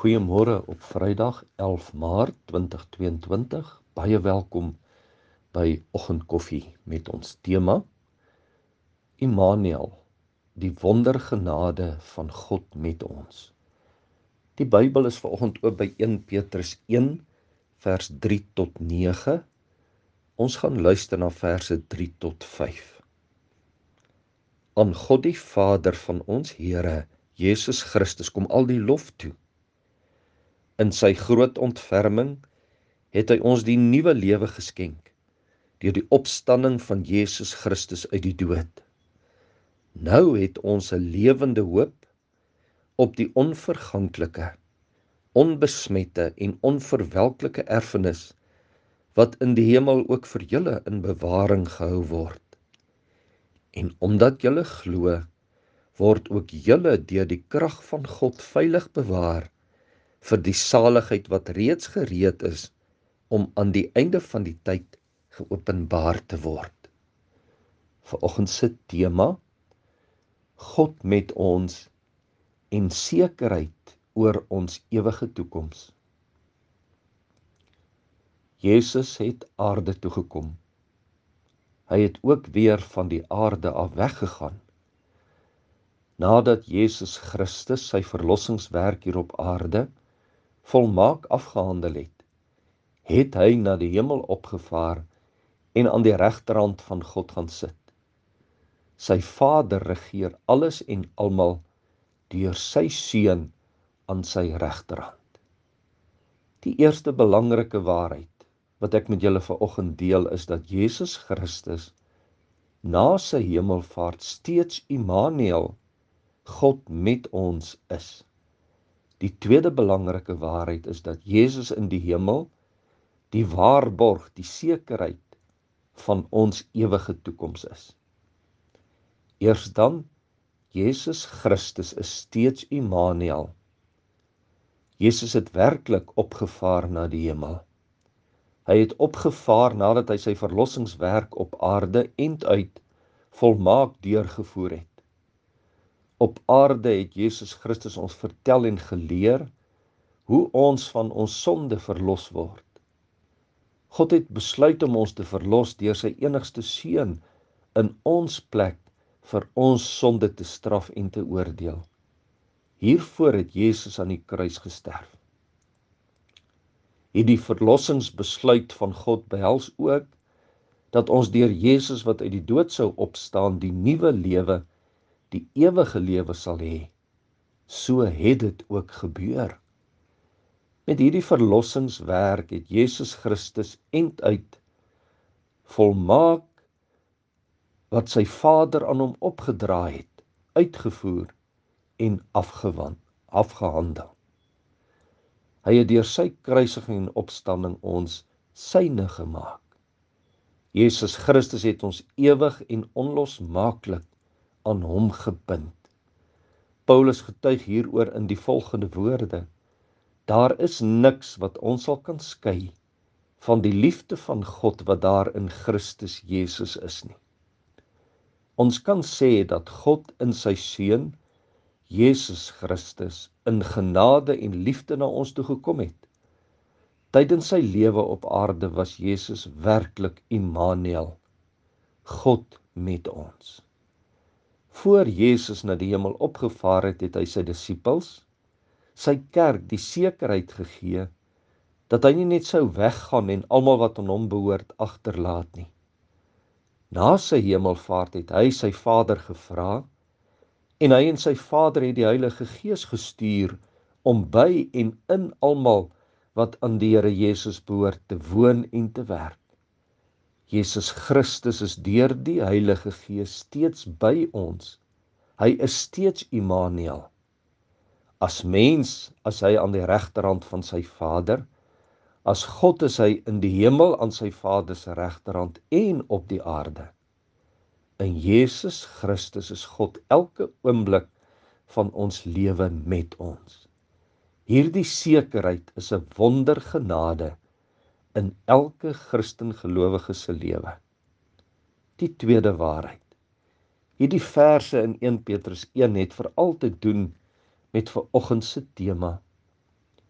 Goeiemôre op Vrydag 11 Maart 2022. Baie welkom by Oggendkoffie met ons tema Immanuel, die wondergenade van God met ons. Die Bybel is vanoggend oop by 1 Petrus 1 vers 3 tot 9. Ons gaan luister na verse 3 tot 5. Aan God die Vader van ons Here Jesus Christus kom al die lof toe. In sy groot ontferming het hy ons die nuwe lewe geskenk deur die opstanding van Jesus Christus uit die dood. Nou het ons 'n lewende hoop op die onverganklike, onbesmette en onverwelklike erfenis wat in die hemel ook vir julle in bewaring gehou word. En omdat julle glo, word ook julle deur die krag van God veilig bewaar vir die saligheid wat reeds gereed is om aan die einde van die tyd geopenbaar te word. Vanoggend se tema: God met ons en sekerheid oor ons ewige toekoms. Jesus het aarde toe gekom. Hy het ook weer van die aarde af weggegaan. Nadat Jesus Christus sy verlossingswerk hier op aarde volmaak afgehandel het hy na die hemel opgevaar en aan die regterhand van God gaan sit. Sy Vader regeer alles en almal deur sy Seun aan sy regterhand. Die eerste belangrike waarheid wat ek met julle vanoggend deel is dat Jesus Christus na sy hemelvaart steeds Immanuel, God met ons is. Die tweede belangrike waarheid is dat Jesus in die hemel die waarborg, die sekerheid van ons ewige toekoms is. Eers dan, Jesus Christus is steeds Immanuel. Jesus het werklik opgevaar na die hemel. Hy het opgevaar nadat hy sy verlossingswerk op aarde enduit volmaak deurgevoer het. Op aarde het Jesus Christus ons vertel en geleer hoe ons van ons sonde verlos word. God het besluit om ons te verlos deur sy enigste Seun in ons plek vir ons sonde te straf en te oordeel. Hiervoor het Jesus aan die kruis gesterf. Hierdie verlossingsbesluit van God behels ook dat ons deur Jesus wat uit die dood sou opstaan, die nuwe lewe, die ewige lewe sal hê. So het dit ook gebeur. Met hierdie verlossingswerk het Jesus Christus enduit volmaak wat sy Vader aan hom opgedra het, uitgevoer en afgehandel. Hy het deur sy kruisiging en opstanding ons syne gemaak. Jesus Christus het ons ewig en onlosmaaklik aan hom gebind. Paulus getuig hieroor in die volgende woorde: daar is niks wat ons sal kan skei van die liefde van God wat daar in Christus Jesus is nie. Ons kan sê dat God in sy Seun, Jesus Christus, in genade en liefde na ons toe gekom het. Tydens sy lewe op aarde was Jesus werklik Immanuel, God met ons. Voor Jesus na die hemel opgevaar het hy sy disippels, sy kerk, die sekerheid gegee dat hy nie net sou weggaan en almal wat aan hom behoort agterlaat nie. Na sy hemelvaart het hy sy Vader gevra en hy en sy Vader het die Heilige Gees gestuur om by en in almal wat aan die Here Jesus behoort te woon en te werk. Jesus Christus is deur die Heilige Gees steeds by ons. Hy is steeds Immanuel. As mens, as hy aan die regterhand van sy Vader, as God is hy in die hemel aan sy Vader se regterhand en op die aarde. In Jesus Christus is God elke oomblik van ons lewe met ons. Hierdie sekerheid is 'n wondergenade in elke Christen gelowige se lewe. Die tweede waarheid. Hierdie verse in 1 Petrus 1 het veral te doen met vanoggend se tema.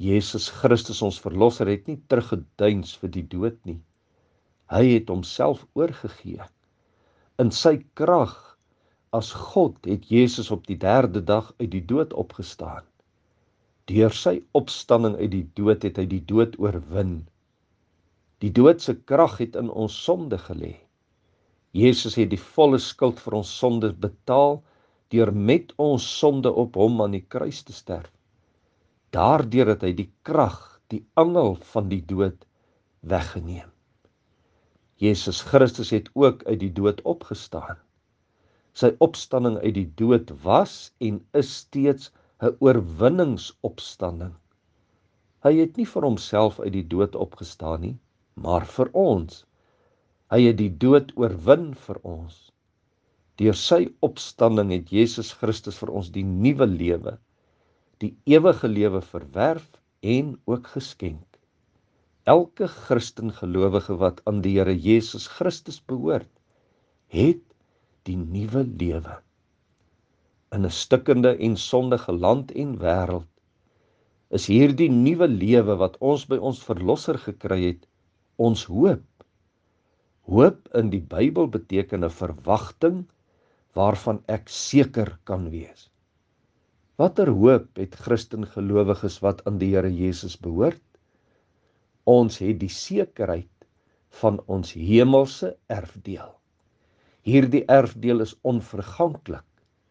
Jesus Christus, ons verlosser, het nie teruggedeins vir die dood nie. Hy het homself oorgegee. In sy krag as God het Jesus op die 3de dag uit die dood opgestaan. Deur sy opstanding uit die dood het hy die dood oorwin. Die dood se krag het in ons sonde gelê. Jesus het die volle skuld vir ons sonde betaal deur met ons sonde op hom aan die kruis te sterf. Daardeur het hy die krag, die angel van die dood weggeneem. Jesus Christus het ook uit die dood opgestaan. Sy opstanding uit die dood was en is steeds 'n oorwinningsopstanding. Hy het nie vir homself uit die dood opgestaan nie, maar vir ons. Hy het die dood oorwin vir ons. Deur sy opstanding het Jesus Christus vir ons die nuwe lewe, die ewige lewe verwerf en ook geskenk. Elke Christen gelowige wat aan die Here Jesus Christus behoort, het die nuwe lewe. In 'n stikkende en sondige land en wêreld is hierdie nuwe lewe wat ons by ons verlosser gekry het, ons hoop. Hoop in die Bybel beteken 'n verwagting waarvan ek seker kan wees. Watter hoop het Christen gelowiges wat aan die Here Jesus behoort? Ons het die sekerheid van ons hemelse erfdeel. Hierdie erfdeel is onverganklik,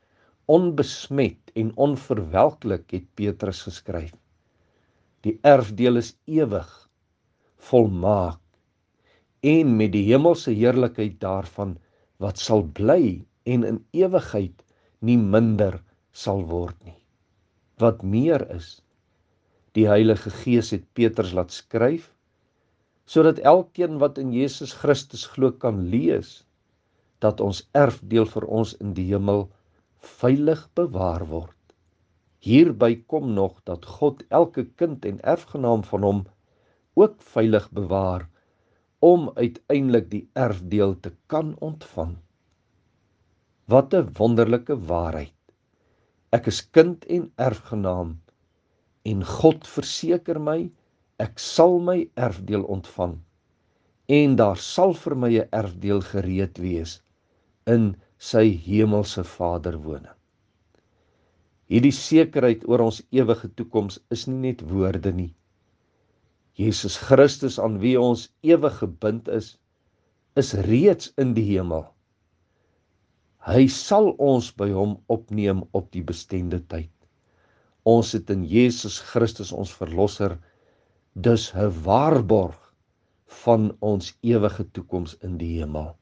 onbesmet en onverwelklik, het Petrus geskryf. Die erfdeel is ewig, volmaak en met die hemelse heerlikheid daarvan wat sal bly en in ewigheid nie minder sal word nie. Wat meer is, die Heilige Gees het Petrus laat skryf, sodat elkeen wat in Jesus Christus glo kan lees, dat ons erfdeel vir ons in die hemel veilig bewaar word. Hierby kom nog dat God elke kind en erfgenaam van hom ook veilig bewaar, om uiteindelik die erfdeel te kan ontvang. Wat 'n wonderlike waarheid. Ek is kind en erfgenaam, en God verseker my, ek sal my erfdeel ontvang, en daar sal vir my 'n erfdeel gereed wees in sy hemelse Vaderwoning. Hierdie sekerheid oor ons ewige toekoms is nie net woorde nie. Jesus Christus, aan wie ons ewig gebind is reeds in die hemel. Hy sal ons by hom opneem op die bestemde tyd. Ons het in Jesus Christus ons verlosser dus 'n waarborg van ons ewige toekoms in die hemel.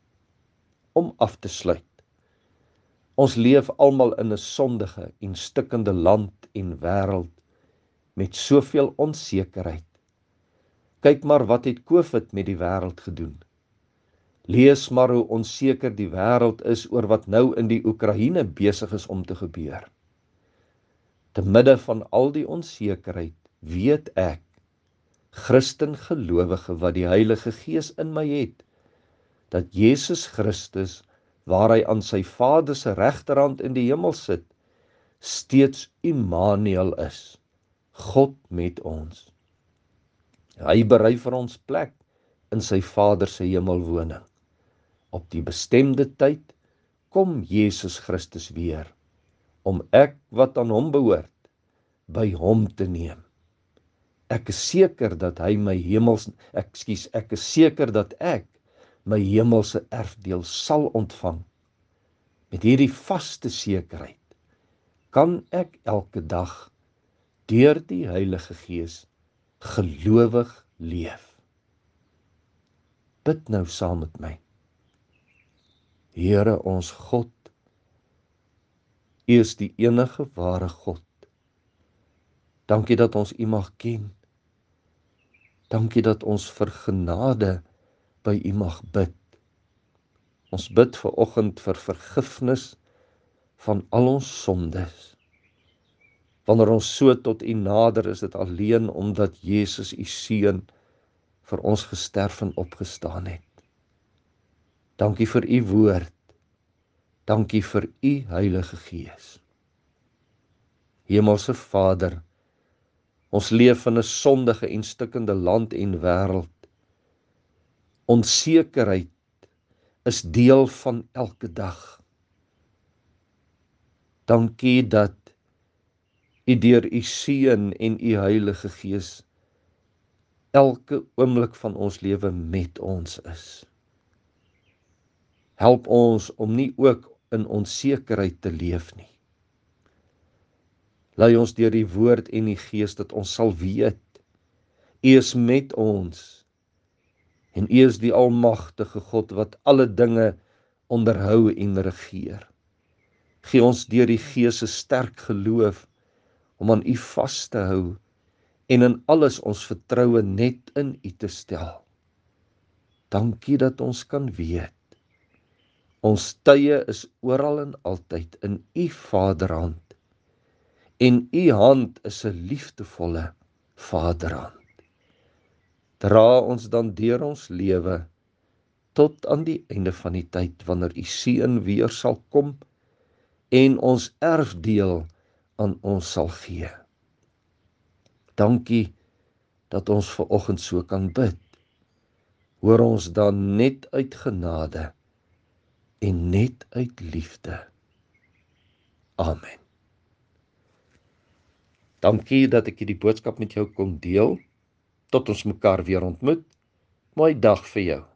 Om af te sluit. Ons leef almal in 'n sondige en stikkende land en wêreld met soveel onsekerheid. Kyk maar wat het COVID met die wêreld gedoen. Lees maar hoe onseker die wêreld is oor wat nou in die Oekraïne besig is om te gebeur. Te midde van al die onsekerheid weet ek, Christen gelowige wat die Heilige Gees in my het, dat Jesus Christus, waar hy aan sy Vader se regterhand in die hemel sit, steeds Immanuel is, God met ons. Hy berei vir ons plek in sy Vader se hemelwoning. Op die bestemde tyd kom Jesus Christus weer, om ek wat aan hom behoort, by hom te neem. Ek is seker dat hy ek is seker dat ek my hemelse erfdeel sal ontvang. Met hierdie vaste sekerheid kan ek elke dag deur die Heilige Gees gelowig leef. Bid nou saam met my. Here ons God, U is die enige ware God. Dankie dat ons U mag ken. Dankie dat ons vir genade by U mag bid. Ons bid vanoggend vir vergifnis van al ons sondes. Wanneer ons so tot U nader, is dit alleen omdat Jesus U Seun vir ons gesterf en opgestaan het. Dankie vir U woord. Dankie vir U Heilige Gees. Hemelse Vader, Ons leef in 'n sondige en stikkende land en wêreld. Onsekerheid is deel van elke dag. Dankie dat U deur U Seun en U Heilige Gees elke oomblik van ons lewe met ons is. Help ons om nie ook in onsekerheid te leef nie. Lei ons deur die woord en die Gees dat ons sal weet, U is met ons en U is die almagtige God wat alle dinge onderhou en regeer. Gee ons deur die Gees 'n sterk geloof om aan U vas te hou en in alles ons vertroue net in U te stel. Dankie dat ons kan weet, ons tye is oral en altyd in U Vaderhand en U hand is 'n liefdevolle Vaderhand. Dra ons dan deur ons lewe tot aan die einde van die tyd wanneer U Seun weer sal kom en ons erfdeel aan ons sal gee. Dankie dat ons ver oggend so kan bid. Hoor ons dan net uit genade en net uit liefde. Amen. Dankie dat ek hierdie boodskap met jou kon deel. Tot ons mekaar weer ontmoet. Mooi dag vir jou.